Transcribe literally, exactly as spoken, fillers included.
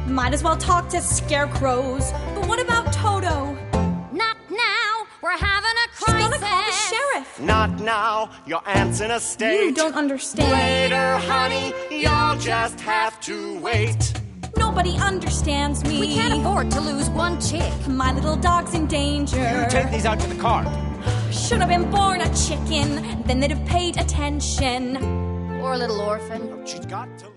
Might as well talk to scarecrows. But what about Toto? Not now. We're having a crisis. She's gonna call the sheriff. Not now. Your aunt's in a state. You don't understand. Later, honey. You'll just have to wait. Nobody understands me. We can't afford to lose one chick. My little dog's in danger. You take these out to the car. Should have been born a chicken. Then they'd have paid attention. Or a little orphan. She's got to